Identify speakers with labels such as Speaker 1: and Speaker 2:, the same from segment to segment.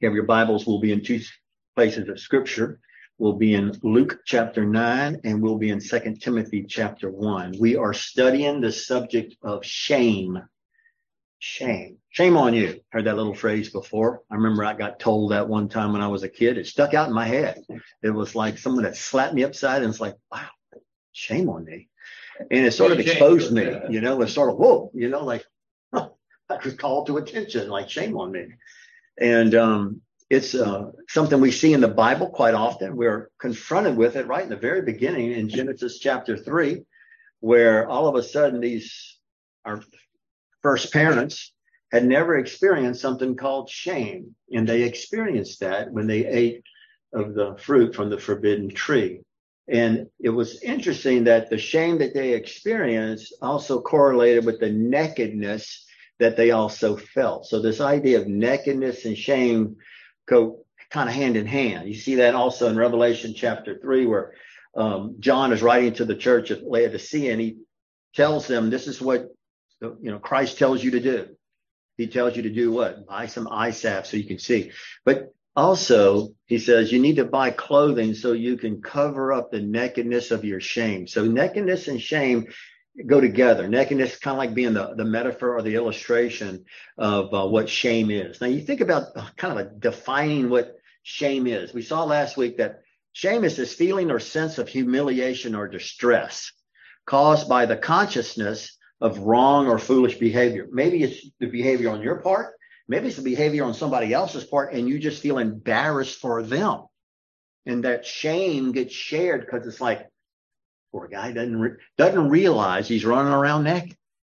Speaker 1: you have your Bibles, we'll be in two places of scripture. We'll be in Luke chapter 9 and we'll be in 2 Timothy chapter 1. We are studying the subject of shame. Shame. Shame on you. Heard that little phrase before. I remember I got told that one time when I was a kid. It stuck out in my head. It was like someone that slapped me upside and it's like, wow, shame on me. And it sort of exposed me, it's sort of, whoa, like, I was called to attention, like shame on me. And it's something we see in the Bible quite often. We're confronted with it right in the very beginning in Genesis chapter 3, where all of a sudden our first parents had never experienced something called shame. And they experienced that when they ate of the fruit from the forbidden tree. And it was interesting that the shame that they experienced also correlated with the nakedness that they also felt. So this idea of nakedness and shame go kind of hand in hand. You see that also in Revelation chapter 3, where John is writing to the church of Laodicea, and he tells them this is what Christ tells you to do. He tells you to do what? Buy some eye salve so you can see. But also, he says you need to buy clothing so you can cover up the nakedness of your shame. So nakedness and shame go together. Nakedness is kind of like being the metaphor or the illustration of what shame is. Now, you think about kind of defining what shame is. We saw last week that shame is this feeling or sense of humiliation or distress caused by the consciousness of wrong or foolish behavior. Maybe it's the behavior on your part. Maybe it's the behavior on somebody else's part, and you just feel embarrassed for them. And that shame gets shared because it's like, poor guy doesn't realize he's running around naked.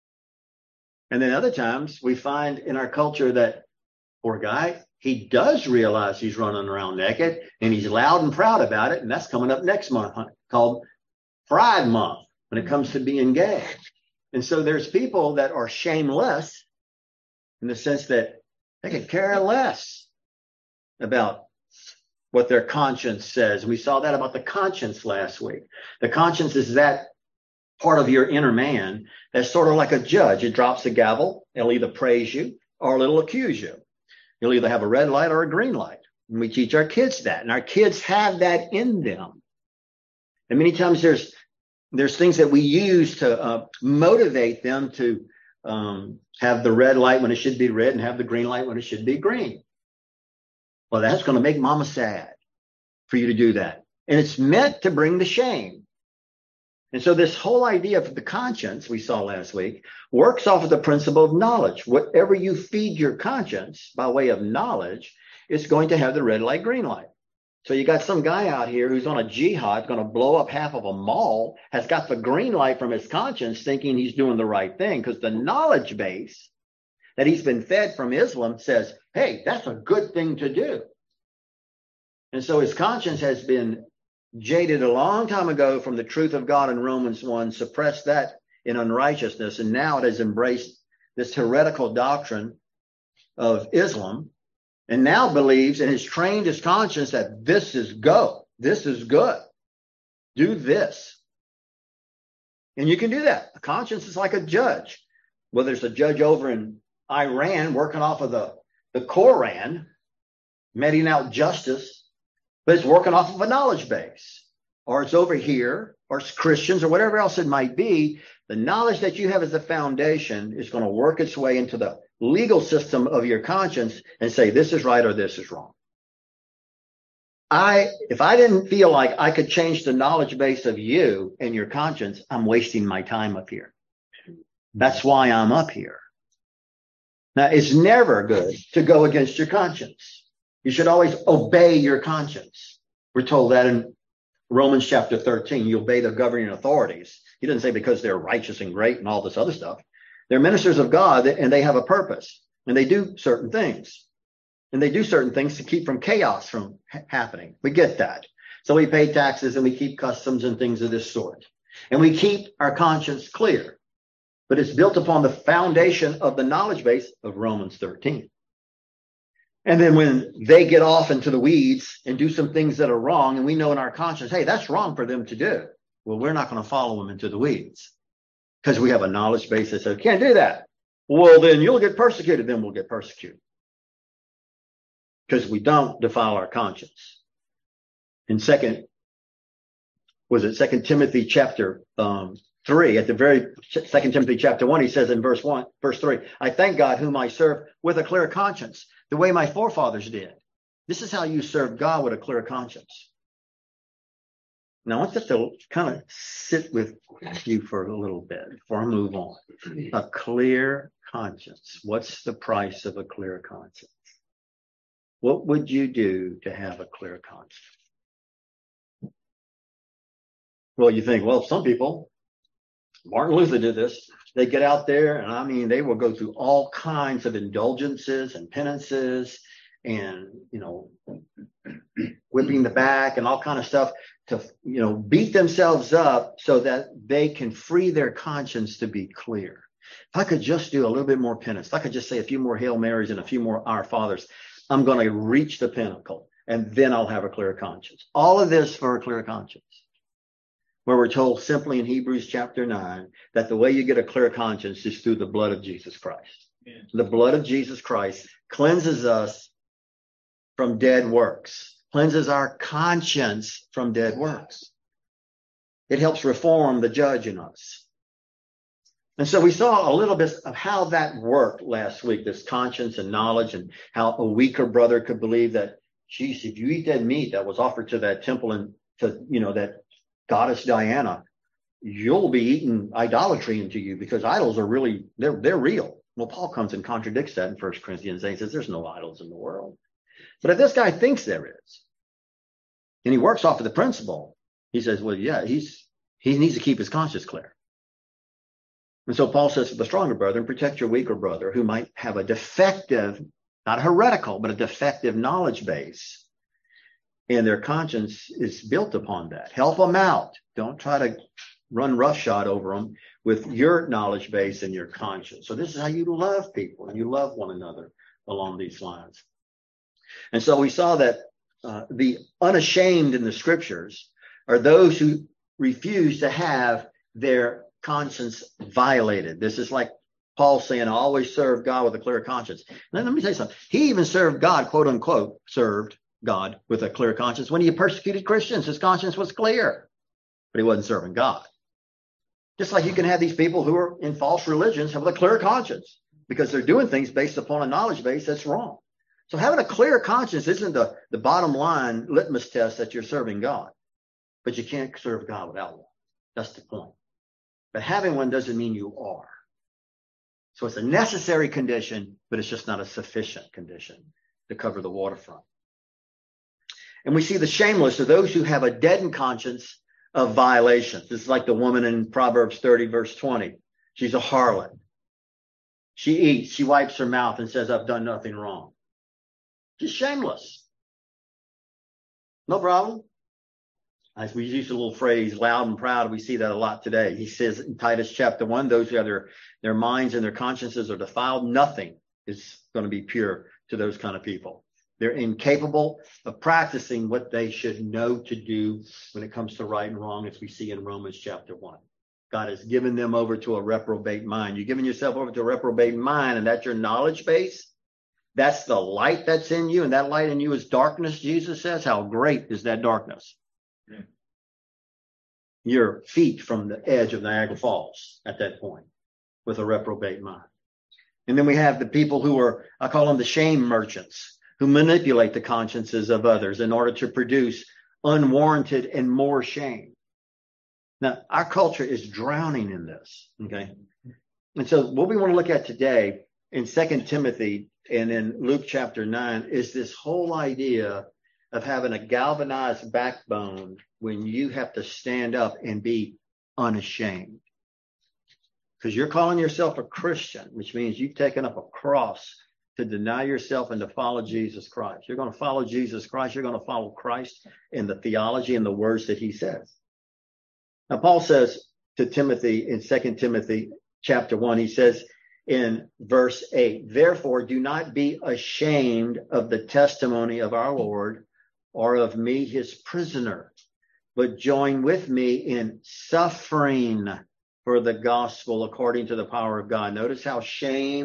Speaker 1: And then other times we find in our culture that poor guy, he does realize he's running around naked, and he's loud and proud about it. And that's coming up next month, called Pride Month, when it comes to being gay. And so there's people that are shameless in the sense that they could care less about what their conscience says. We saw that about the conscience last week. The conscience is that part of your inner man that's sort of like a judge. It drops the gavel. It'll either praise you or it'll accuse you. You'll either have a red light or a green light. And we teach our kids that. And our kids have that in them. And many times there's things that we use to motivate them to have the red light when it should be red and have the green light when it should be green. Well, that's going to make mama sad for you to do that. And it's meant to bring the shame. And so this whole idea of the conscience we saw last week works off of the principle of knowledge. Whatever you feed your conscience by way of knowledge, it's going to have the red light, green light. So you got some guy out here who's on a jihad, going to blow up half of a mall, has got the green light from his conscience, thinking he's doing the right thing, because the knowledge base that he's been fed from Islam says, hey, that's a good thing to do. And so his conscience has been jaded a long time ago from the truth of God in Romans 1, suppressed that in unrighteousness, and now it has embraced this heretical doctrine of Islam, and now believes and has trained his conscience that this is this is good. Do this. And you can do that. A conscience is like a judge. Whether it's a judge over in Iran working off of the Quran, meting out justice, but it's working off of a knowledge base. Or it's over here, or it's Christians, or whatever else it might be. The knowledge that you have as a foundation is going to work its way into the legal system of your conscience and say, this is right or this is wrong. If I didn't feel like I could change the knowledge base of you and your conscience, I'm wasting my time up here. That's why I'm up here. Now, it's never good to go against your conscience. You should always obey your conscience. We're told that in Romans chapter 13, you obey the governing authorities. He doesn't say because they're righteous and great and all this other stuff. They're ministers of God, and they have a purpose, and they do certain things. And they do certain things to keep from chaos from happening. We get that. So we pay taxes and we keep customs and things of this sort. And we keep our conscience clear. But it's built upon the foundation of the knowledge base of Romans 13. And then when they get off into the weeds and do some things that are wrong, and we know in our conscience, hey, that's wrong for them to do. Well, we're not going to follow them into the weeds because we have a knowledge base that says, can't do that. Well, then you'll get persecuted. Then we'll get persecuted. because we don't defile our conscience. In Second Timothy chapter 3, at the very 2 Timothy chapter 1, he says in verse 3, I thank God whom I serve with a clear conscience, the way my forefathers did. This is how you serve God, with a clear conscience. Now, I want that to kind of sit with you for a little bit before I move on. A clear conscience. What's the price of a clear conscience? What would you do to have a clear conscience? Well, you think, well, some people, Martin Luther did this. They get out there and they will go through all kinds of indulgences and penances and, whipping the back and all kind of stuff to, beat themselves up so that they can free their conscience to be clear. If I could just do a little bit more penance, if I could just say a few more Hail Marys and a few more Our Fathers, I'm going to reach the pinnacle and then I'll have a clear conscience. All of this for a clear conscience. Where we're told simply in Hebrews chapter 9 that the way you get a clear conscience is through the blood of Jesus Christ. Yeah. The blood of Jesus Christ cleanses us from dead works, cleanses our conscience from dead works. It helps reform the judge in us. And so we saw a little bit of how that worked last week, this conscience and knowledge, and how a weaker brother could believe that, geez, if you eat that meat that was offered to that temple and to, that goddess Diana, you'll be eating idolatry into you because idols are really, they're real. Well, Paul comes and contradicts that in 1 Corinthians 8. He says there's no idols in the world. But if this guy thinks there is, and he works off of the principle, he says, well, yeah, he needs to keep his conscience clear. And so Paul says to the stronger brother, protect your weaker brother who might have a defective, not heretical, but a defective knowledge base. And their conscience is built upon that. Help them out. Don't try to run roughshod over them with your knowledge base and your conscience. So this is how you love people and you love one another along these lines. And so we saw that the unashamed in the scriptures are those who refuse to have their conscience violated. This is like Paul saying, I always serve God with a clear conscience. Let me tell you something. He even served God, quote unquote, served God with a clear conscience. When he persecuted Christians, his conscience was clear, but he wasn't serving God. Just like you can have these people who are in false religions have a clear conscience because they're doing things based upon a knowledge base that's wrong. So having a clear conscience isn't the bottom line litmus test that you're serving God, but you can't serve God without one. That's the point. But having one doesn't mean you are. So it's a necessary condition, but it's just not a sufficient condition to cover the waterfront. And we see the shameless are those who have a deadened conscience of violations. This is like the woman in Proverbs 30, verse 20. She's a harlot. She eats, she wipes her mouth and says, I've done nothing wrong. She's shameless. No problem. As we use the little phrase, loud and proud, we see that a lot today. He says in Titus chapter 1, those who have their minds and their consciences are defiled, nothing is going to be pure to those kind of people. They're incapable of practicing what they should know to do when it comes to right and wrong, as we see in Romans chapter 1. God has given them over to a reprobate mind. You're giving yourself over to a reprobate mind, and that's your knowledge base. That's the light that's in you, and that light in you is darkness, Jesus says. How great is that darkness? Yeah. You're feet from the edge of Niagara Falls at that point with a reprobate mind. And then we have the people who are, I call them the shame merchants, who manipulate the consciences of others in order to produce unwarranted and more shame. Now, our culture is drowning in this, okay? And so what we want to look at today in 2 Timothy and in Luke chapter 9 is this whole idea of having a galvanized backbone when you have to stand up and be unashamed. Because you're calling yourself a Christian, which means you've taken up a cross to deny yourself and to follow Jesus Christ. You're going to follow Jesus Christ. You're going to follow Christ in the theology and the words that he says. Now, Paul says to Timothy in 2 Timothy chapter 1, he says in verse 8, therefore do not be ashamed of the testimony of our Lord or of me, his prisoner, but join with me in suffering for the gospel according to the power of God. Notice how shame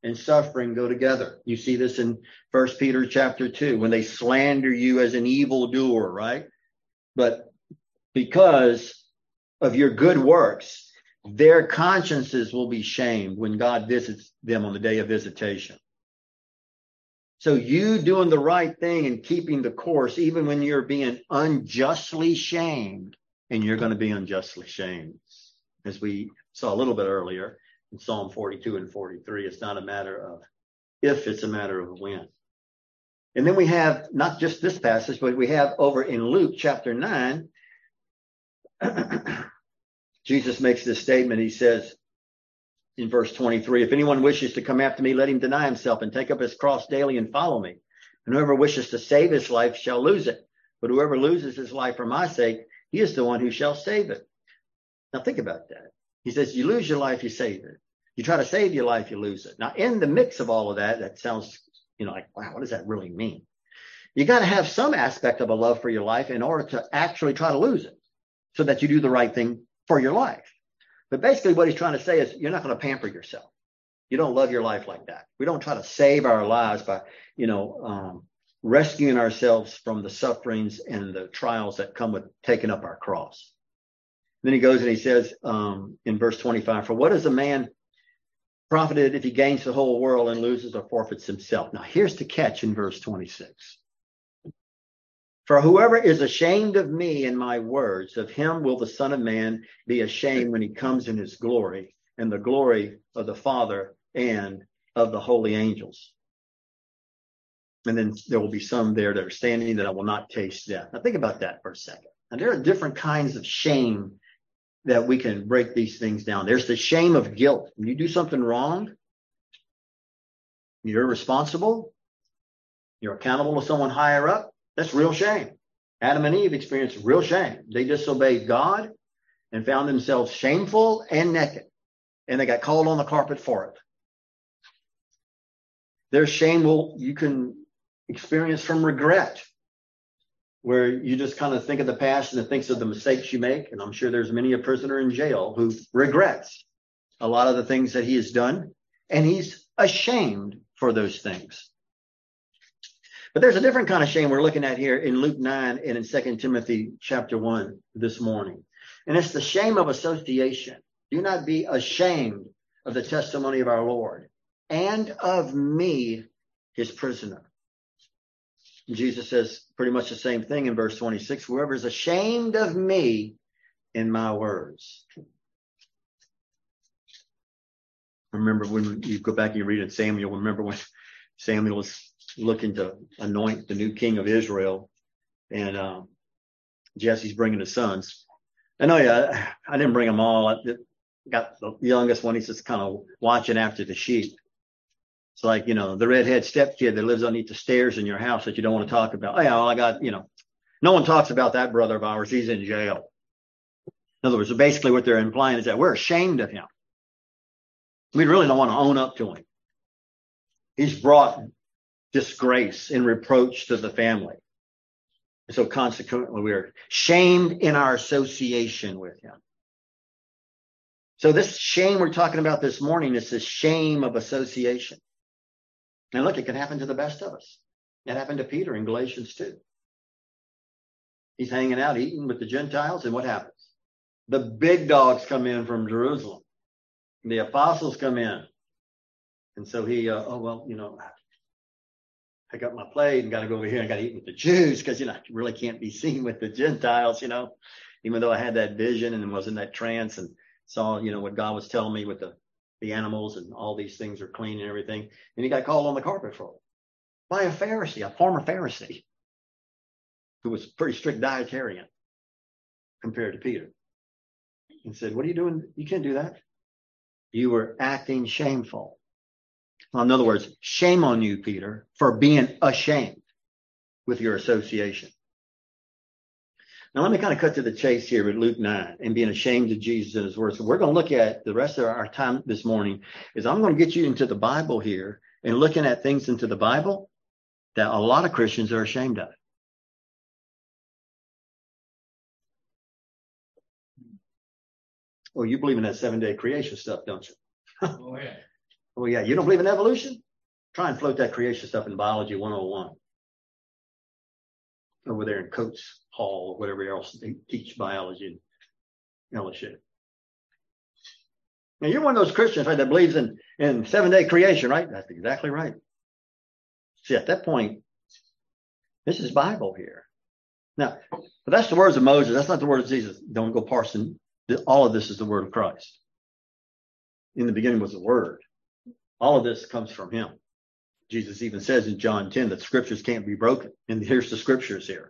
Speaker 1: and suffering go together. You see this in 1 Peter chapter 2, when they slander you as an evildoer, right? But because of your good works, their consciences will be shamed when God visits them on the day of visitation. So you doing the right thing and keeping the course, even when you're being unjustly shamed, and you're going to be unjustly shamed. As we saw a little bit earlier in Psalm 42 and 43, it's not a matter of if, it's a matter of when. And then we have not just this passage, but we have over in Luke chapter 9, Jesus makes this statement. He says in verse 23, if anyone wishes to come after me, let him deny himself and take up his cross daily and follow me. And whoever wishes to save his life shall lose it. But whoever loses his life for my sake, he is the one who shall save it. Now think about that. He says, you lose your life, you save it. You try to save your life, you lose it. Now, in the mix of all of that, that sounds, like, wow, what does that really mean? You got to have some aspect of a love for your life in order to actually try to lose it so that you do the right thing for your life. But basically what he's trying to say is you're not going to pamper yourself. You don't love your life like that. We don't try to save our lives by, rescuing ourselves from the sufferings and the trials that come with taking up our cross. Then he goes and he says in verse 25, for what is a man profited if he gains the whole world and loses or forfeits himself? Now here's the catch in verse 26. For whoever is ashamed of me and my words, of him will the Son of Man be ashamed when he comes in his glory and the glory of the Father and of the holy angels. And then there will be some there that are standing that I will not taste death. Now think about that for a second. And there are different kinds of shame that we can break these things down. There's the shame of guilt. When you do something wrong, you're responsible, you're accountable to someone higher up. That's real shame. Adam and Eve experienced real shame. They disobeyed God and found themselves shameful and naked. And they got called on the carpet for it. There's shame you can experience from regret, where you just kind of think of the past and thinks of the mistakes you make. And I'm sure there's many a prisoner in jail who regrets a lot of the things that he has done. And he's ashamed for those things. But there's a different kind of shame we're looking at here in Luke 9 and in 2 Timothy chapter 1 this morning. And it's the shame of association. Do not be ashamed of the testimony of our Lord and of me, his prisoner. Jesus says pretty much the same thing in verse 26. Whoever is ashamed of me and my words. Remember when you go back and you read in Samuel, remember when Samuel was looking to anoint the new king of Israel, and Jesse's bringing his sons. I know, I didn't bring them all. I got the youngest one. He's just kind of watching after the sheep. It's like, the redhead stepkid that lives underneath the stairs in your house that you don't want to talk about. Oh, yeah, I got, no one talks about that brother of ours. He's in jail. In other words, basically what they're implying is that we're ashamed of him. We really don't want to own up to him. He's brought disgrace and reproach to the family. So consequently, we are shamed in our association with him. So this shame we're talking about this morning is the shame of association. And look, it can happen to the best of us. It happened to Peter in Galatians 2. He's hanging out, eating with the Gentiles, and what happens? The big dogs come in from Jerusalem. The apostles come in. And so he, pick up my plate and got to go over here and got to eat with the Jews because, I really can't be seen with the Gentiles, even though I had that vision and was in that trance and saw, what God was telling me with the animals and all these things are clean and everything. And he got called on the carpet for it by a Pharisee, a former Pharisee, who was a pretty strict dietarian compared to Peter, and said, what are you doing? You can't do that. You were acting shameful. Well, in other words, shame on you, Peter, for being ashamed with your association. Now, let me kind of cut to the chase here with Luke 9 and being ashamed of Jesus and his words. So we're going to look at the rest of our time this morning is I'm going to get you into the Bible here and looking at things into the Bible that a lot of Christians are ashamed of. Oh, you believe in that 7-day creation stuff, don't you?
Speaker 2: Oh, yeah.
Speaker 1: Oh, yeah, you don't believe in evolution? Try and float that creation stuff in Biology 101. Over there in Coates Hall or whatever else they teach biology in LSU. Now, you're one of those Christians, right, that believes in 7-day creation, right? That's exactly right. See, at that point, this is Bible here. Now, but that's the words of Moses. That's not the words of Jesus. Don't go parsing. All of this is the word of Christ. In the beginning was the word. All of this comes from him. Jesus even says in John 10 that scriptures can't be broken. And here's the scriptures here.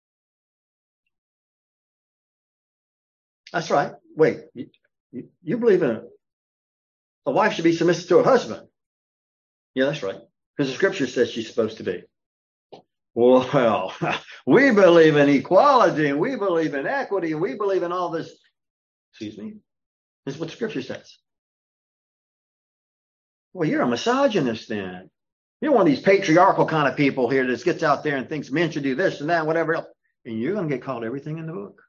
Speaker 1: That's right. Wait, you believe in a wife should be submissive to her husband. Yeah, that's right. Because the scripture says she's supposed to be. Well, we believe in equality and we believe in equity and we believe in all this. Excuse me. This is what scripture says. Well, you're a misogynist then. You're one of these patriarchal kind of people here that gets out there and thinks men should do this and that, and whatever else. And you're going to get called everything in the book.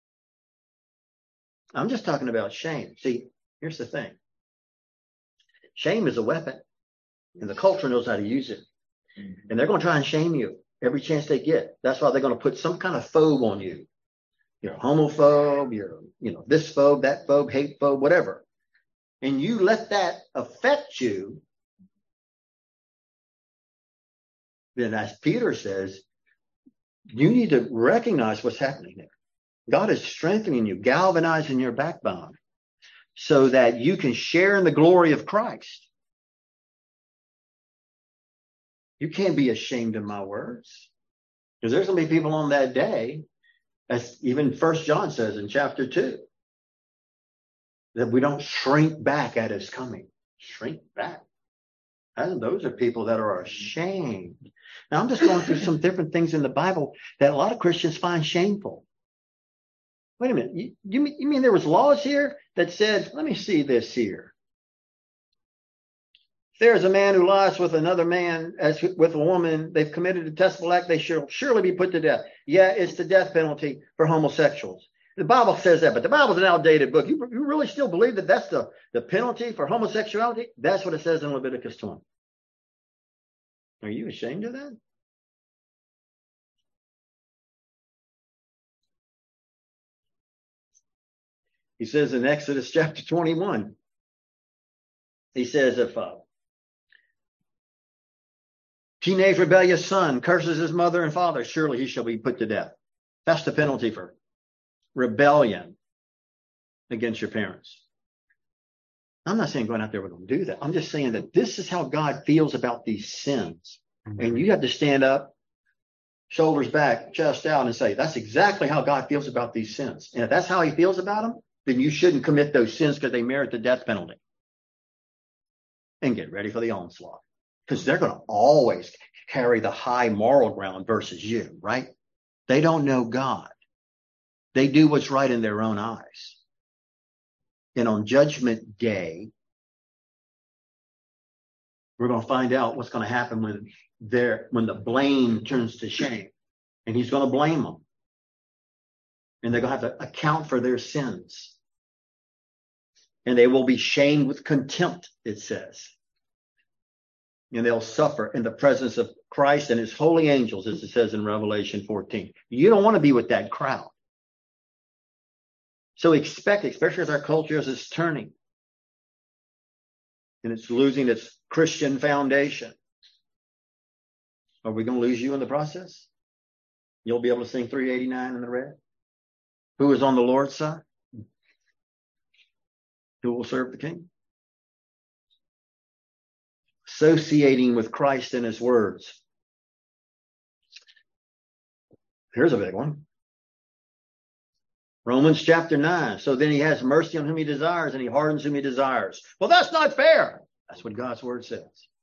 Speaker 1: I'm just talking about shame. See, here's the thing. Shame is a weapon, and the culture knows how to use it. And they're going to try and shame you every chance they get. That's why they're going to put some kind of phobe on you. You're a homophobe, you're, this phobe, that phobe, hate phobe, whatever. And you let that affect you. Then as Peter says, you need to recognize what's happening there. God is strengthening you, galvanizing your backbone so that you can share in the glory of Christ. You can't be ashamed of my words. Because there's going to be people on that day, as even 1 John says in chapter 2, that we don't shrink back at his coming. Shrink back. And those are people that are ashamed. Now, I'm just going through some different things in the Bible that a lot of Christians find shameful. Wait a minute. You mean there was laws here that said, let me see this here. If there is a man who lies with another man as with a woman, they've committed a detestable act, they shall surely be put to death. Yeah, it's the death penalty for homosexuals. The Bible says that, but the Bible's an outdated book. You really still believe that that's the penalty for homosexuality? That's what it says in Leviticus 20. Are you ashamed of that? He says in Exodus chapter 21, he says, if a teenage rebellious son curses his mother and father, surely he shall be put to death. That's the penalty for rebellion against your parents. I'm not saying going out there we're going to do that. I'm just saying that this is how God feels about these sins. Mm-hmm. And you have to stand up, shoulders back, chest out, and say, that's exactly how God feels about these sins. And if that's how he feels about them, then you shouldn't commit those sins because they merit the death penalty. And get ready for the onslaught. Because they're going to always carry the high moral ground versus you, right? They don't know God. They do what's right in their own eyes. And on Judgment Day, we're going to find out what's going to happen when the blame turns to shame. And he's going to blame them. And they're going to have to account for their sins. And they will be shamed with contempt, it says. And they'll suffer in the presence of Christ and his holy angels, as it says in Revelation 14. You don't want to be with that crowd. So expect, especially as our culture is turning and it's losing its Christian foundation. Are we going to lose you in the process? You'll be able to sing 389 in the red? Who is on the Lord's side? Who will serve the King? Associating with Christ and his words. Here's a big one. Romans chapter 9. So then he has mercy on whom he desires and he hardens whom he desires. Well, that's not fair. That's what God's word says.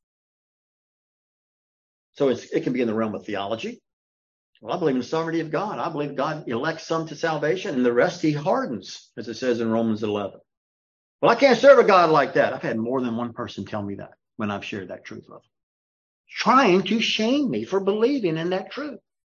Speaker 1: So it can be in the realm of theology. Well, I believe in the sovereignty of God. I believe God elects some to salvation and the rest he hardens, as it says in Romans 11. Well, I can't serve a God like that. I've had more than one person tell me that when I've shared that truth with them, trying to shame me for believing in that truth.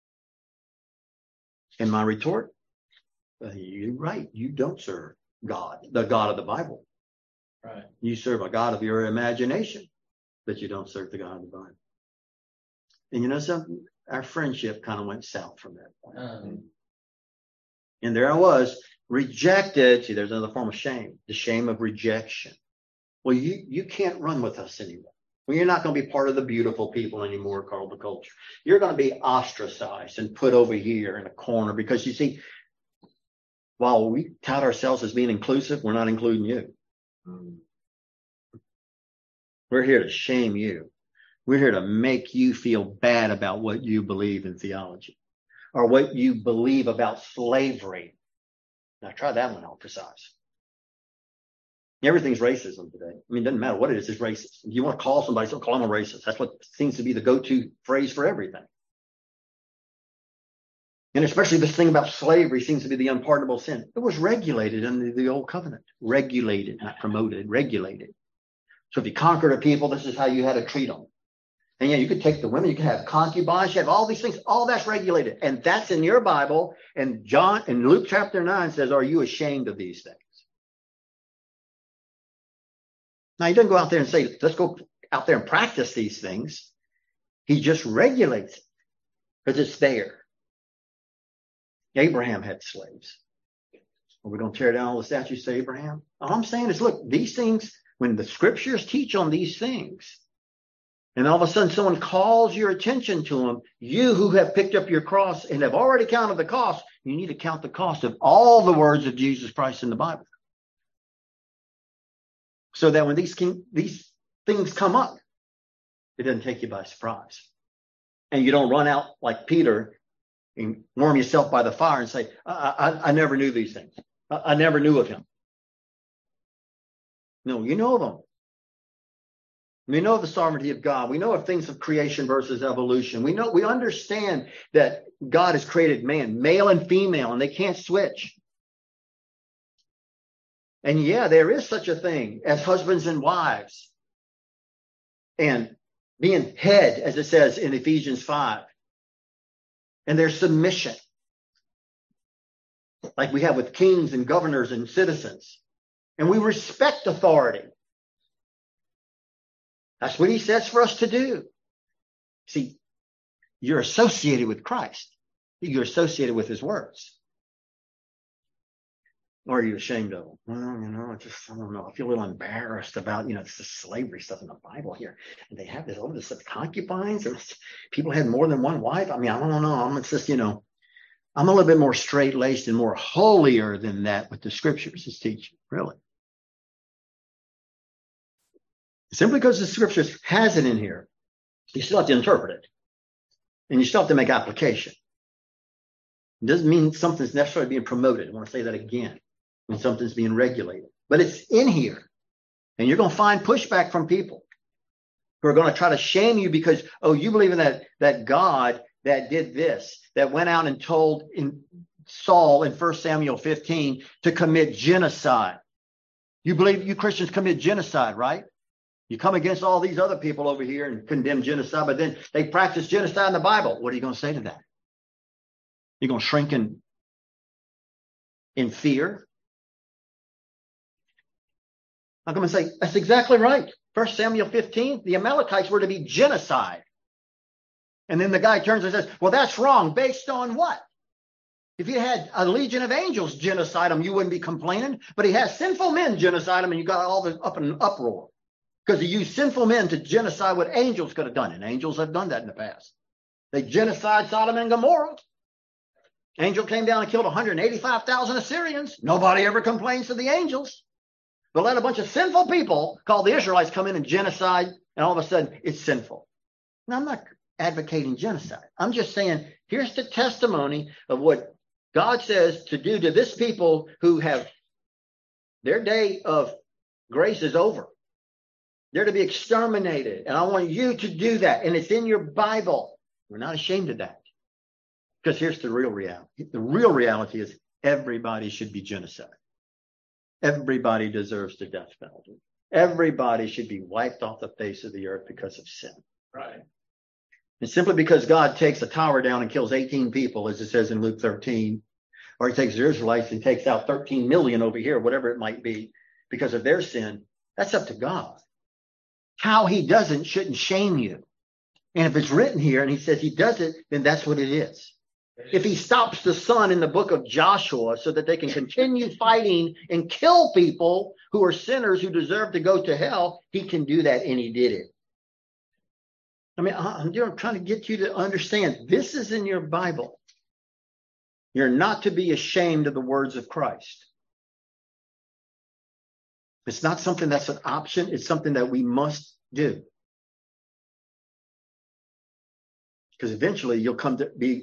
Speaker 1: And my retort, you're right. You don't serve God, the God of the Bible.
Speaker 2: Right.
Speaker 1: You serve a God of your imagination, but you don't serve the God of the Bible. And you know something? Our friendship kind of went south from that point. And there I was, rejected. See, there's another form of shame, the shame of rejection. Well, you can't run with us anymore. Well, you're not going to be part of the beautiful people anymore called the culture. You're going to be ostracized and put over here in a corner because, you see, while we tout ourselves as being inclusive, we're not including you. We're here to shame you. We're here to make you feel bad about what you believe in theology or what you believe about slavery. Now, try that one out for size. Everything's racism today. I mean, it doesn't matter what it is, it's racist. If you want to call somebody, so call them a racist. That's what seems to be the go-to phrase for everything. And especially this thing about slavery seems to be the unpardonable sin. It was regulated under the old covenant. Regulated, not promoted, regulated. So if you conquered a people, this is how you had to treat them. And yeah, you could take the women, you could have concubines, you have all these things, all that's regulated. And that's in your Bible. And Luke chapter 9 says, are you ashamed of these things? Now, he doesn't go out there and say, let's go out there and practice these things. He just regulates it because it's there. Abraham had slaves. Are we going to tear down all the statues of Abraham? All I'm saying is, look, these things, when the scriptures teach on these things, and all of a sudden someone calls your attention to them, you who have picked up your cross and have already counted the cost, you need to count the cost of all the words of Jesus Christ in the Bible. So that when these things come up, it doesn't take you by surprise. And you don't run out like Peter and warm yourself by the fire and say, I never knew these things. I never knew of him. No, you know them. We know the sovereignty of God. We know of things of creation versus evolution. We understand that God has created man, male and female, and they can't switch. And yeah, there is such a thing as husbands and wives and being head, as it says in Ephesians 5, and their submission, like we have with kings and governors and citizens. And we respect authority. That's what he says for us to do. See, you're associated with Christ. You're associated with his words. Or are you ashamed of them? Well, I don't know. I feel a little embarrassed about, it's the slavery stuff in the Bible here. And they have all this stuff, concubines, and people had more than one wife. I mean, I don't know. It's just, I'm a little bit more straight-laced and more holier than that with the scriptures is teaching, really. Simply because the scriptures has it in here, you still have to interpret it. And you still have to make application. It doesn't mean something's necessarily being promoted. I want to say that again. When something's being regulated. But it's in here. And you're going to find pushback from people who are going to try to shame you because, you believe in that God that did this, that went out and told Saul in 1 Samuel 15 to commit genocide. You believe you Christians commit genocide, right? You come against all these other people over here and condemn genocide, but then they practice genocide in the Bible. What are you going to say to that? You're going to shrink in fear? I'm going to say, that's exactly right. 1 Samuel 15, the Amalekites were to be genocide. And then the guy turns and says, well, that's wrong. Based on what? If you had a legion of angels genocide them, you wouldn't be complaining. But he has sinful men genocide them, and you got all this up in an uproar. Because he used sinful men to genocide what angels could have done. And angels have done that in the past. They genocide Sodom and Gomorrah. Angel came down and killed 185,000 Assyrians. Nobody ever complains to the angels. But let a bunch of sinful people called the Israelites come in and genocide, and all of a sudden it's sinful. Now, I'm not advocating genocide. I'm just saying, here's the testimony of what God says to do to this people who have their day of grace is over. They're to be exterminated. And I want you to do that. And it's in your Bible. We're not ashamed of that. Because here's the real reality. The real reality is everybody should be genocide. Everybody deserves the death penalty. Everybody should be wiped off the face of the earth because of sin.
Speaker 2: Right.
Speaker 1: And simply because God takes a tower down and kills 18 people, as it says in Luke 13, or he takes the Israelites and takes out 13 million over here, whatever it might be, because of their sin, That's up to God. How he does it shouldn't shame you. And if it's written here and he says he does it, then that's what it is. If he stops the sun in the book of Joshua so that they can continue fighting and kill people who are sinners who deserve to go to hell, he can do that, and he did it. I mean, I'm trying to get you to understand this is in your Bible. You're not to be ashamed of the words of Christ. It's not something that's an option. It's something that we must do. Because eventually you'll come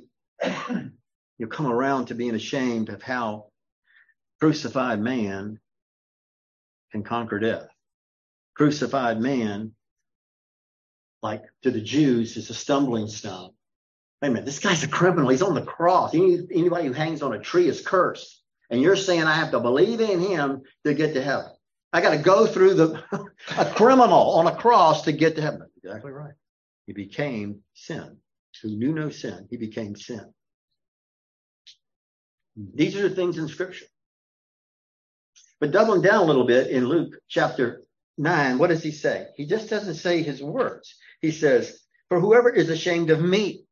Speaker 1: around to being ashamed of how crucified man can conquer death. Crucified man, like to the Jews, is a stumbling stone. Wait a minute, this guy's a criminal. He's on the cross. Anybody who hangs on a tree is cursed. And you're saying I have to believe in him to get to heaven. I got to go through a criminal on a cross to get to heaven. That's exactly right. He became sin. Who knew no sin, he became sin. These are the things in Scripture. But doubling down a little bit in Luke chapter 9, what does he say? He just doesn't say his words. He says, for whoever is ashamed of me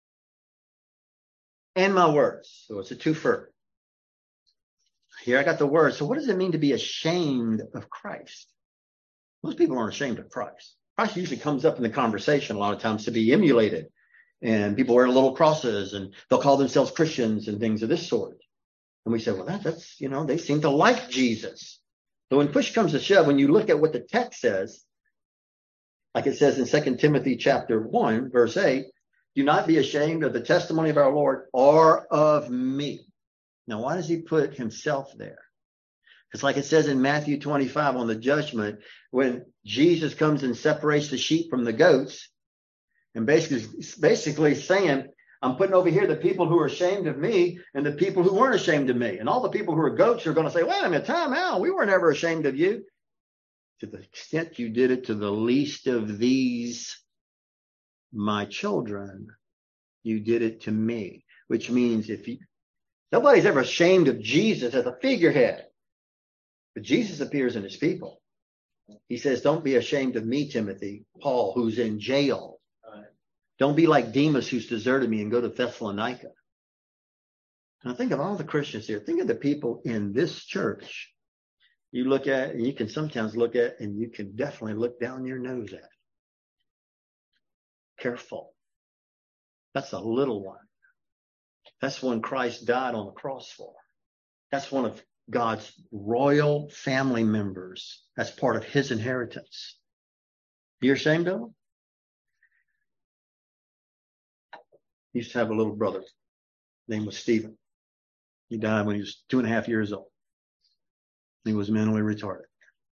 Speaker 1: and my words. So it's a twofer. Here I got the words. So what does it mean to be ashamed of Christ? Most people aren't ashamed of Christ. Christ usually comes up in the conversation a lot of times to be emulated. And people wear little crosses and they'll call themselves Christians and things of this sort. And we say, well, that's, they seem to like Jesus. So when push comes to shove, when you look at what the text says, like it says in 2 Timothy chapter 1, verse 8, do not be ashamed of the testimony of our Lord or of me. Now, why does he put himself there? It's like it says in Matthew 25 on the judgment, when Jesus comes and separates the sheep from the goats, and basically saying, I'm putting over here the people who are ashamed of me and the people who weren't ashamed of me. And all the people who are goats are going to say, wait a minute, time out. We weren't ever ashamed of you. To the extent you did it to the least of these, my children, you did it to me. Which means nobody's ever ashamed of Jesus as a figurehead. But Jesus appears in his people. He says, don't be ashamed of me, Timothy, Paul, who's in jail. Don't be like Demas, who's deserted me, and go to Thessalonica. Now think of all the Christians here. Think of the people in this church. You look at, and you can sometimes look at, and you can definitely look down your nose at. Careful. That's a little one. That's one Christ died on the cross for. That's one of God's royal family members. That's part of his inheritance. You're ashamed of him? He used to have a little brother. His name was Stephen. He died when he was 2.5 years old. He was mentally retarded.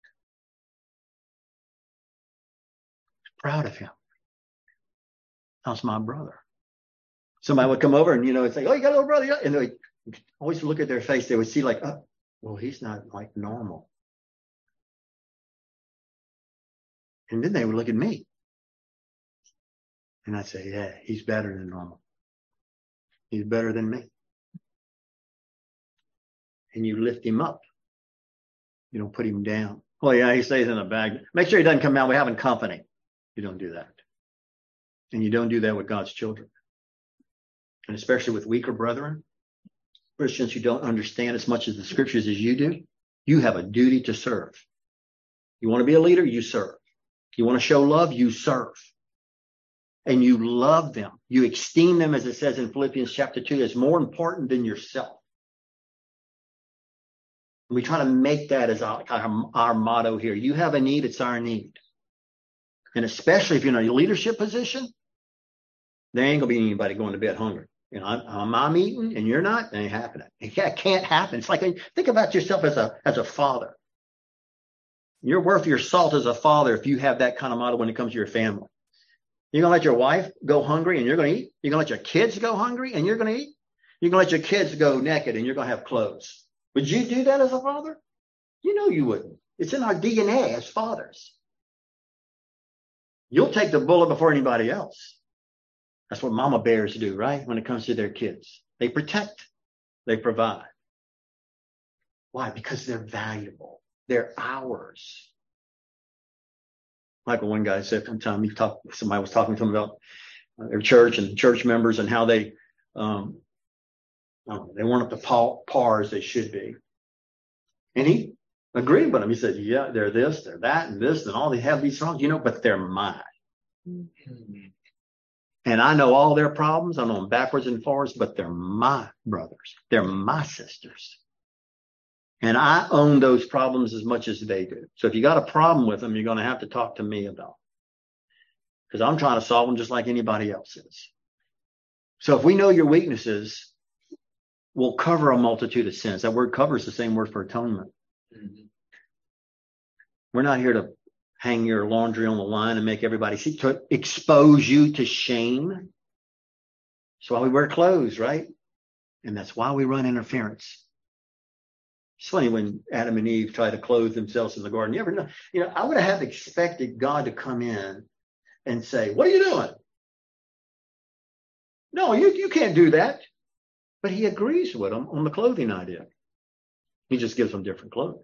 Speaker 1: Proud of him. That's my brother. Somebody would come over and, and say, oh, you got a little brother? And they would always look at their face. They would see like, oh, well, he's not like normal. And then they would look at me. And I'd say, yeah, he's better than normal. He's better than me. And you lift him up. You don't put him down. Oh, yeah, he stays in a bag. Make sure he doesn't come out. We're having company. You don't do that. And you don't do that with God's children. And especially with weaker brethren, Christians who don't understand as much of the scriptures as you do, you have a duty to serve. You want to be a leader? You serve. You want to show love? You serve. And you love them. You esteem them, as it says in Philippians chapter 2, as more important than yourself. And we try to make that as our motto here. You have a need, it's our need. And especially if you're in a leadership position, there ain't going to be anybody going to bed hungry. I'm eating and you're not, it ain't happening. It can't happen. It's like, think about yourself as a father. You're worth your salt as a father if you have that kind of motto when it comes to your family. You're going to let your wife go hungry and you're going to eat? You're going to let your kids go hungry and you're going to eat? You're going to let your kids go naked and you're going to have clothes. Would you do that as a father? You know you wouldn't. It's in our DNA as fathers. You'll take the bullet before anybody else. That's what mama bears do, right? When it comes to their kids. They protect. They provide. Why? Because they're valuable. They're ours. Like one guy said one time, somebody was talking to him about their church and church members and how they weren't up to par as they should be. And he agreed with him. He said, yeah, they're this, they're that, and this, and all they have these wrongs, but they're mine. Mm-hmm. And I know all their problems. I know them backwards and forwards, but they're my brothers. They're my sisters. And I own those problems as much as they do. So if you got a problem with them, you're going to have to talk to me about it. Because I'm trying to solve them just like anybody else is. So if we know your weaknesses, we'll cover a multitude of sins. That word cover is the same word for atonement. Mm-hmm. We're not here to hang your laundry on the line and make everybody see, to expose you to shame. That's why we wear clothes, right? And that's why we run interference. It's funny when Adam and Eve tried to clothe themselves in the garden. You ever know? I would have expected God to come in and say, what are you doing? No, you can't do that. But he agrees with them on the clothing idea. He just gives them different clothing.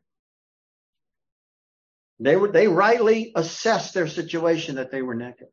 Speaker 1: They rightly assessed their situation that they were naked.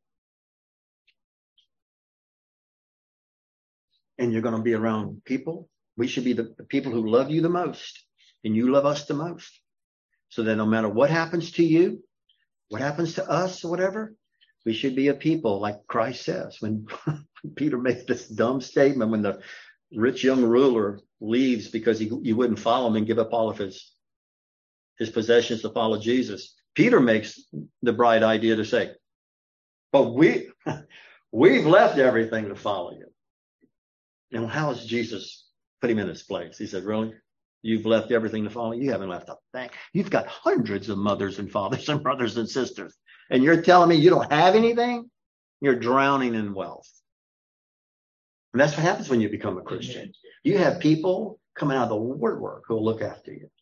Speaker 1: And you're going to be around people. We should be the people who love you the most, and you love us the most. So that no matter what happens to you, what happens to us, or whatever, we should be a people like Christ says. When Peter makes this dumb statement, when the rich young ruler leaves because he wouldn't follow him and give up all of his possessions to follow Jesus, Peter makes the bright idea to say, but we've left everything to follow you. And how does Jesus put him in his place? He said, really? You've left everything to follow you? You haven't left a thing. You've got hundreds of mothers and fathers and brothers and sisters. And you're telling me you don't have anything? You're drowning in wealth. And that's what happens when you become a Christian. You have people coming out of the woodwork who will look after you.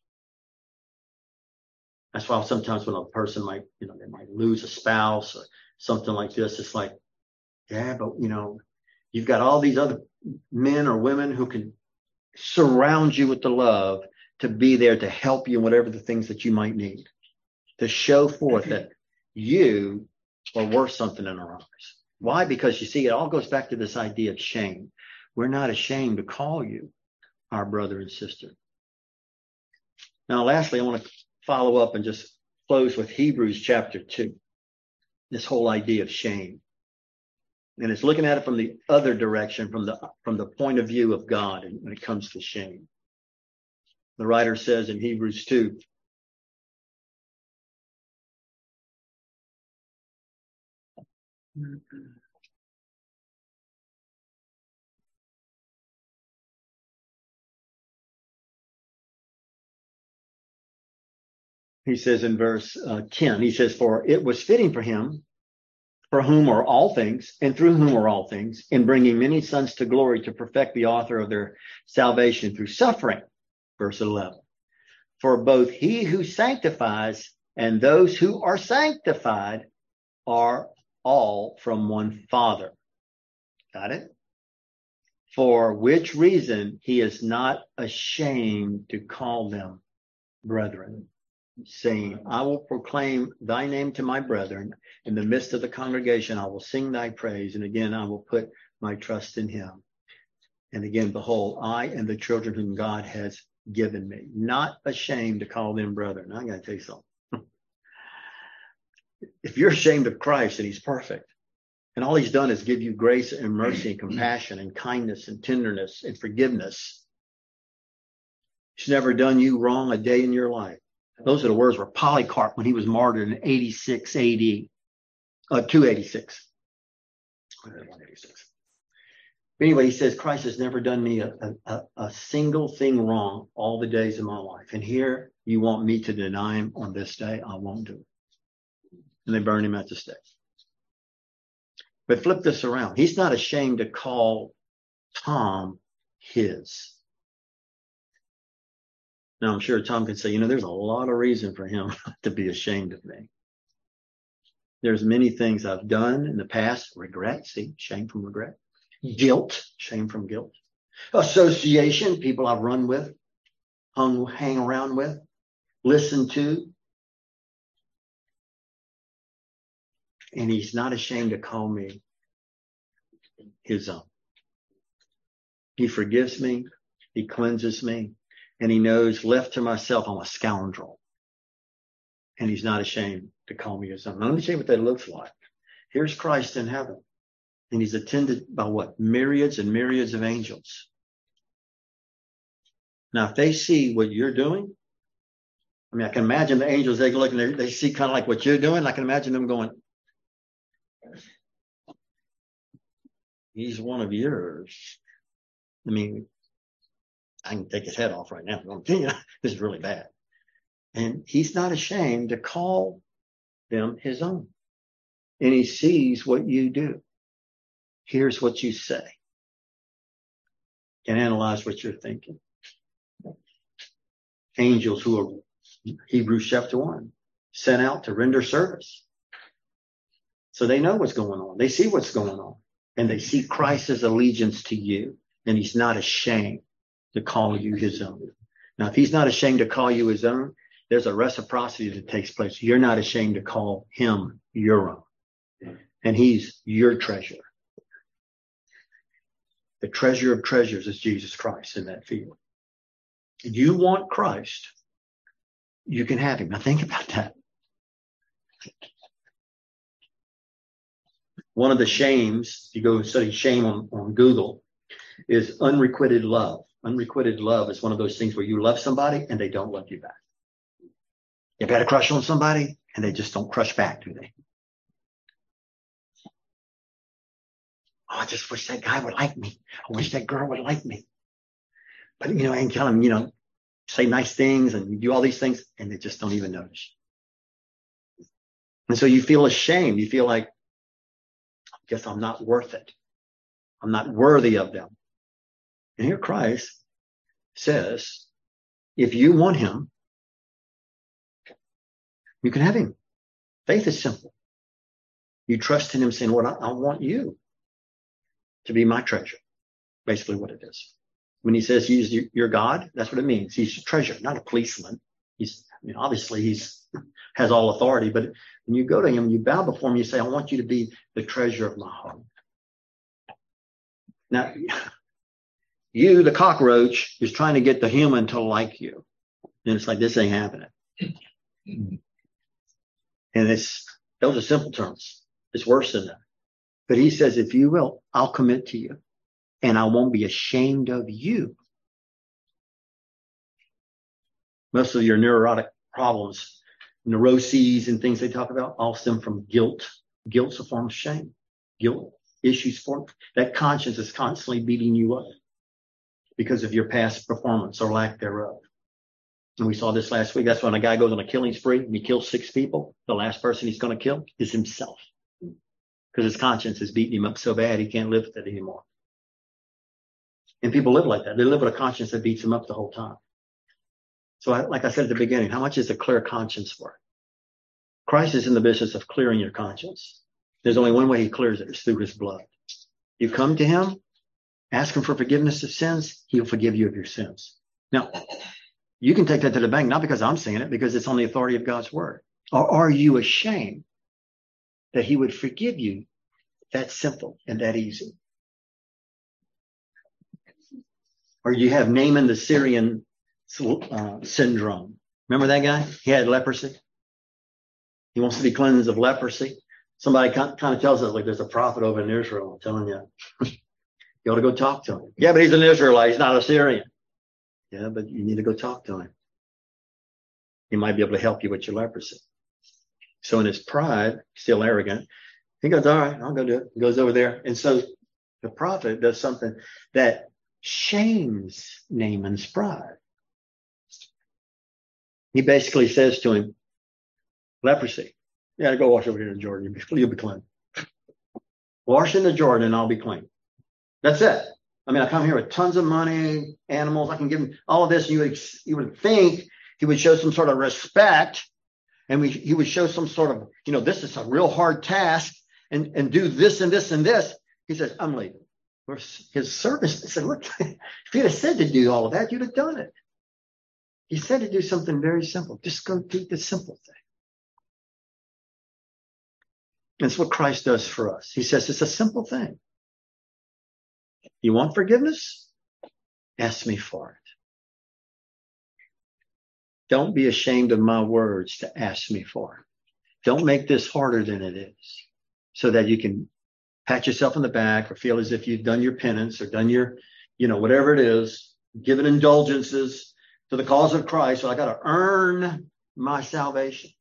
Speaker 1: That's why sometimes when a person might lose a spouse or something like this, it's like, yeah, but you've got all these other men or women who can surround you with the love to be there to help you in whatever the things that you might need, to show forth that you are worth something in our eyes. Why? Because you see, it all goes back to this idea of shame. We're not ashamed to call you our brother and sister. Now, lastly, I want to follow up and just close with Hebrews chapter 2. This whole idea of shame. And it's looking at it from the other direction, from the point of view of God when it comes to shame. The writer says in Hebrews 2, he says in verse 10, he says, for it was fitting for him, for whom are all things, and through whom are all things, in bringing many sons to glory, to perfect the author of their salvation through suffering. Verse 11. For both he who sanctifies and those who are sanctified are all from one Father. Got it? For which reason he is not ashamed to call them brethren, saying, I will proclaim thy name to my brethren. In the midst of the congregation, I will sing thy praise. And again, I will put my trust in him. And again, behold, I and the children whom God has given me, not ashamed to call them brethren. I got to tell you something. If you're ashamed of Christ and he's perfect, and all he's done is give you grace and mercy and compassion and kindness and tenderness and forgiveness, he's never done you wrong a day in your life. Those are the words of Polycarp when he was martyred in 86 AD, 286. 186. Anyway, he says, Christ has never done me a single thing wrong all the days of my life. And here you want me to deny him on this day? I won't do it. And they burned him at the stake. But flip this around. He's not ashamed to call Tom his. Now, I'm sure Tom can say, there's a lot of reason for him to be ashamed of me. There's many things I've done in the past. Regret, see, shame from regret. Guilt, shame from guilt. Association, people I've run with, hang around with, listened to. And he's not ashamed to call me his own. He forgives me. He cleanses me. And he knows, left to myself, I'm a scoundrel. And he's not ashamed to call me his own. Now, let me tell you what that looks like. Here's Christ in heaven. And he's attended by what? Myriads and myriads of angels. Now, if they see what you're doing, I mean, I can imagine the angels, they look and they see kind of like what you're doing. I can imagine them going, he's one of yours. I mean, I can take his head off right now. This is really bad. And he's not ashamed to call them his own. And he sees what you do. Here's what you say. Can analyze what you're thinking. Angels who are, Hebrews chapter 1, sent out to render service. So they know what's going on. They see what's going on. And they see Christ's allegiance to you. And he's not ashamed to call you his own. Now, if he's not ashamed to call you his own, there's a reciprocity that takes place. You're not ashamed to call him your own. And he's your treasure. The treasure of treasures is Jesus Christ in that field. You want Christ, you can have him. Now think about that. One of the shames, you go study shame on Google, is unrequited love. Unrequited love is one of those things where you love somebody and they don't love you back. You've had a crush on somebody and they just don't crush back, do they? Oh, I just wish that guy would like me. I wish that girl would like me. But, and tell them, say nice things and do all these things and they just don't even notice. And so you feel ashamed. You feel like, I guess I'm not worth it. I'm not worthy of them. And here Christ says, if you want him, you can have him. Faith is simple. You trust in him saying, Lord, I want you to be my treasure. Basically what it is. When he says he's your God, that's what it means. He's your treasure, not a policeman. Obviously he's has all authority, but when you go to him, you bow before him, you say, I want you to be the treasure of my heart. Now, you, the cockroach, is trying to get the human to like you. And it's like, this ain't happening. And those are simple terms. It's worse than that. But he says, if you will, I'll commit to you and I won't be ashamed of you. Most of your neurotic problems, neuroses and things they talk about, all stem from guilt. Guilt's a form of shame. Guilt issues for that conscience is constantly beating you up because of your past performance or lack thereof. And we saw this last week. That's when a guy goes on a killing spree and he kills 6 people. The last person he's going to kill is himself because his conscience is beating him up so bad he can't live with it anymore. And people live like that. They live with a conscience that beats them up the whole time. So like I said at the beginning, how much is a clear conscience worth? Christ is in the business of clearing your conscience. There's only one way he clears it. It's through his blood. You come to him, ask him for forgiveness of sins. He'll forgive you of your sins. Now, you can take that to the bank, not because I'm saying it, because it's on the authority of God's word. Or are you ashamed that he would forgive you that simple and that easy? Or you have Naaman the Syrian syndrome. Remember that guy? He had leprosy. He wants to be cleansed of leprosy. Somebody kind of tells us, like, there's a prophet over in Israel. I'm telling you. You ought to go talk to him. Yeah, but he's an Israelite. He's not a Syrian. Yeah, but you need to go talk to him. He might be able to help you with your leprosy. So in his pride, still arrogant, he goes, all right, I'll go do it. He goes over there. And so the prophet does something that shames Naaman's pride. He basically says to him, leprosy. Yeah, go wash over here in the Jordan. You'll be clean. Wash in the Jordan and I'll be clean. That's it. I mean, I come here with tons of money, animals. I can give him all of this. And you would think he would show some sort of respect and he would show some sort of, this is a real hard task and do this and this and this. He says, I'm leaving. His servant said, look, if you'd have said to do all of that, you'd have done it. He said to do something very simple. Just go do the simple thing. That's what Christ does for us. He says it's a simple thing. You want forgiveness? Ask me for it. Don't be ashamed of my words to ask me for it. Don't make this harder than it is so that you can pat yourself on the back or feel as if you've done your penance or done your, whatever it is, given indulgences to the cause of Christ. So I got to earn my salvation.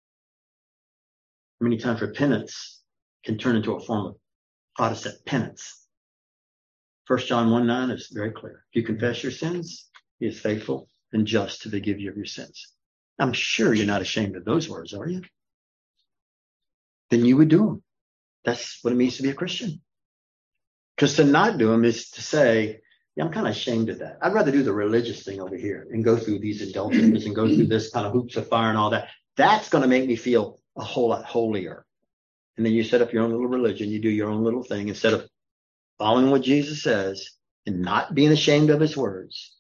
Speaker 1: Many times repentance can turn into a form of Protestant penance. 1 John 1:9 is very clear. If you confess your sins, he is faithful and just to forgive you of your sins. I'm sure you're not ashamed of those words, are you? Then you would do them. That's what it means to be a Christian. Because to not do them is to say, yeah, I'm kind of ashamed of that. I'd rather do the religious thing over here and go through these indulgences and go through this kind of hoops of fire and all that. That's going to make me feel a whole lot holier. And then you set up your own little religion. You do your own little thing instead of following what Jesus says and not being ashamed of his words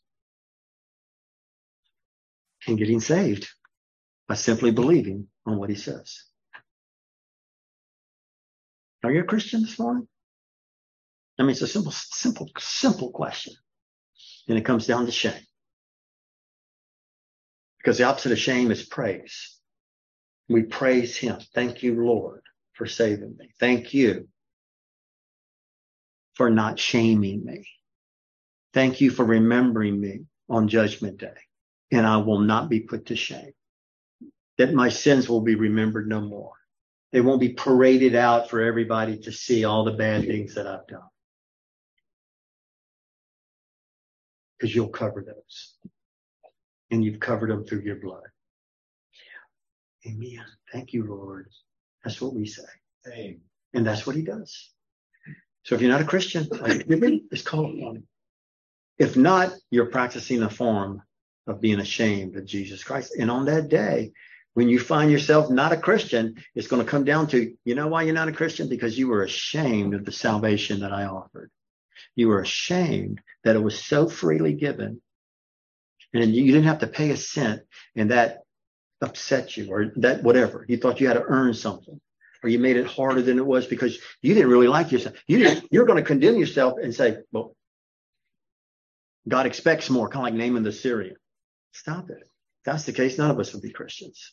Speaker 1: and getting saved by simply believing on what he says. Are you a Christian this morning? I mean, it's a simple question. And it comes down to shame. Because the opposite of shame is praise. We praise him. Thank you, Lord, for saving me. Thank you for not shaming me. Thank you for remembering me on Judgment Day. And I will not be put to shame. That my sins will be remembered no more. They won't be paraded out for everybody to see all the bad things that I've done. Because you'll cover those. And you've covered them through your blood. Amen. Thank you, Lord. That's what we say. Amen. And that's what he does. So if you're not a Christian, just call upon him. If not, you're practicing a form of being ashamed of Jesus Christ. And on that day, when you find yourself not a Christian, it's going to come down to, you know why you're not a Christian? Because you were ashamed of the salvation that I offered. You were ashamed that it was so freely given. And you didn't have to pay a cent, and that upset you, or that whatever. You thought you had to earn something, or you made it harder than it was because you didn't really like yourself. You're going to condemn yourself and say, well, God expects more, kind of like Naaman the Syrian. Stop it. If that's the case, none of us would be Christians.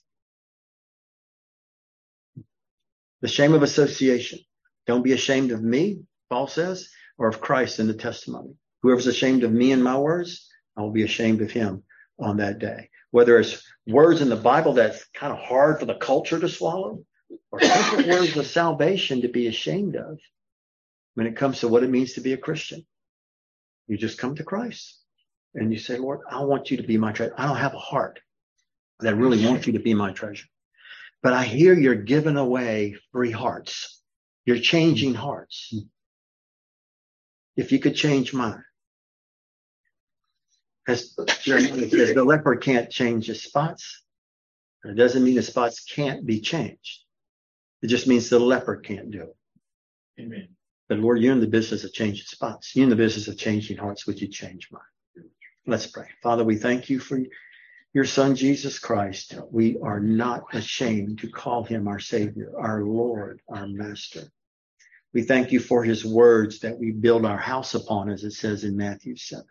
Speaker 1: The shame of association. Don't be ashamed of me, Paul says, or of Christ in the testimony. Whoever's ashamed of me and my words, I will be ashamed of him on that day. Whether it's words in the Bible that's kind of hard for the culture to swallow, or simple words of salvation to be ashamed of when it comes to what it means to be a Christian. You just come to Christ and you say, Lord, I want you to be my treasure. I don't have a heart that really wants you to be my treasure. But I hear you're giving away free hearts. You're changing hearts. If you could change mine. As the leopard can't change his spots. It doesn't mean the spots can't be changed. It just means the leopard can't do it. Amen. But Lord, you're in the business of changing spots. You're in the business of changing hearts. Would you change mine? Let's pray. Father, we thank you for your Son, Jesus Christ. We are not ashamed to call him our Savior, our Lord, our Master. We thank you for his words that we build our house upon, as it says in Matthew 7.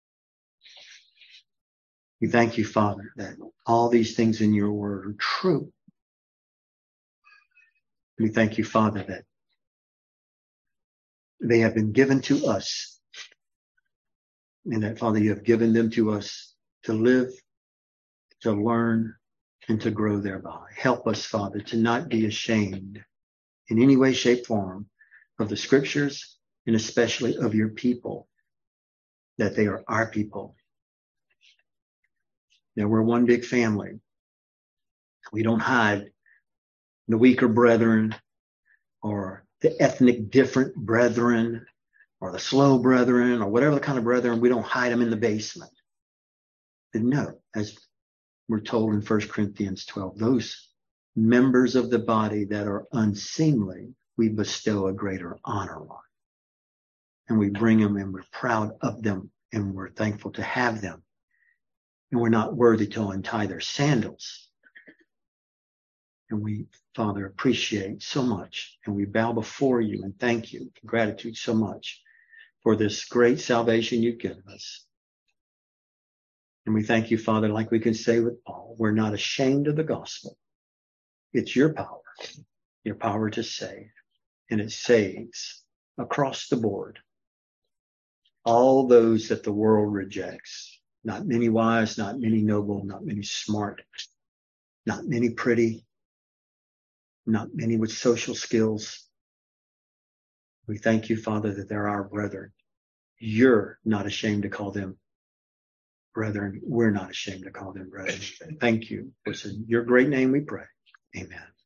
Speaker 1: We thank you, Father, that all these things in your word are true. We thank you, Father, that they have been given to us. And that, Father, you have given them to us to live, to learn, and to grow thereby. Help us, Father, to not be ashamed in any way, shape, form of the scriptures, and especially of your people, that they are our people. That we're one big family. We don't hide the weaker brethren or the ethnic different brethren or the slow brethren or whatever the kind of brethren. We don't hide them in the basement. But no, as we're told in 1 Corinthians 12, those members of the body that are unseemly, we bestow a greater honor on. And we bring them and we're proud of them and we're thankful to have them. And we're not worthy to untie their sandals. And we, Father, appreciate so much. And we bow before you and thank you in gratitude so much for this great salvation you've given us. And we thank you, Father, like we can say with Paul, we're not ashamed of the gospel. It's your power to save. And it saves across the board all those that the world rejects. Not many wise, not many noble, not many smart, not many pretty, not many with social skills. We thank you, Father, that they're our brethren. You're not ashamed to call them brethren. We're not ashamed to call them brethren. Thank you. It's in your great name we pray. Amen.